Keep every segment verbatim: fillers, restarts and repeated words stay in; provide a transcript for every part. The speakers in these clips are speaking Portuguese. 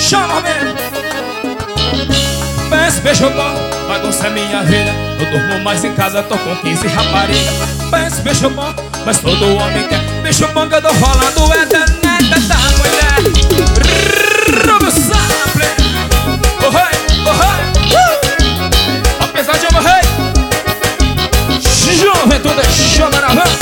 Chama mesmo. Pensa, beijo bom, bagunça é minha vida. Eu durmo mais em casa, tô com quinze rapariga. Pensa, beijo bom, mas todo homem quer. Beijo bom que eu tô falando é danada da mulher. Rubio Sample. Oh hey, oh hey, uh! Apesar de eu morrer, juventude chama na rua.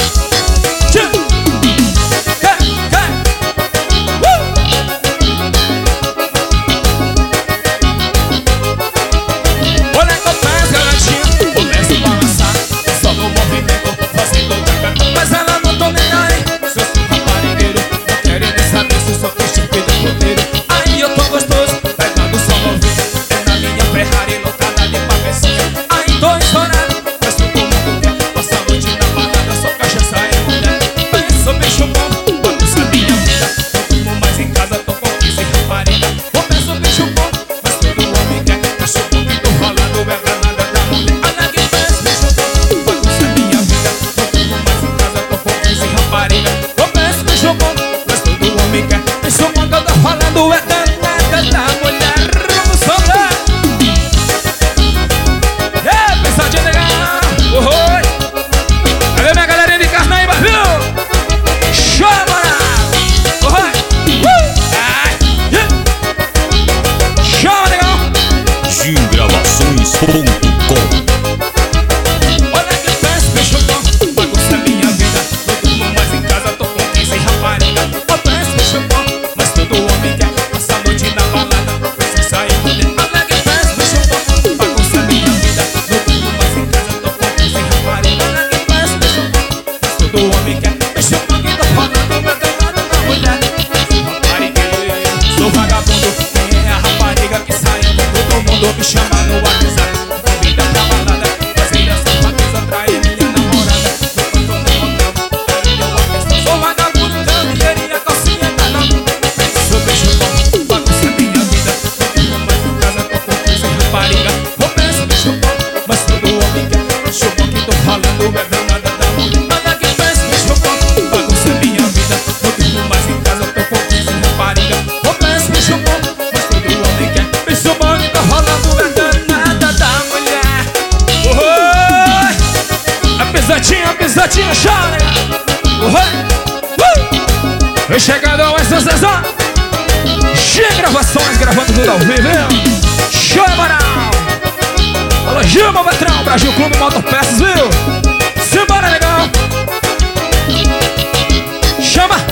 Me chama no WhatsApp, convida pra balada, fazer essa safadeza, atrair minha namorada. Depois eu não voltava, aí deu uma festa. Sou vagabundo, então dinheirinha, calcinha, danado. Sou beijo bom, bagunça minha vida. Eu durmo mais em casa, tô com quinze rapariga. Eu penso beijo bom, mas todo homem quer. Beijo bom que tô falando é danada da mulher. Olha que penso beijo bom, bagunça minha vida. Eu durmo mais em casa, tô com quinze rapariga. Eu penso beijo bom, mas todo homem quer. Beijo bom que tô falando. Pisadinha, pisadinha, chora. uh! Vem chegando mais essa sessão. G Gravações, gravando tudo ao vivo, viu? Show, Amaral. Alô, Gilma, patrão, Brasil Clube Motopeças, viu? Simbora, legal. Chama.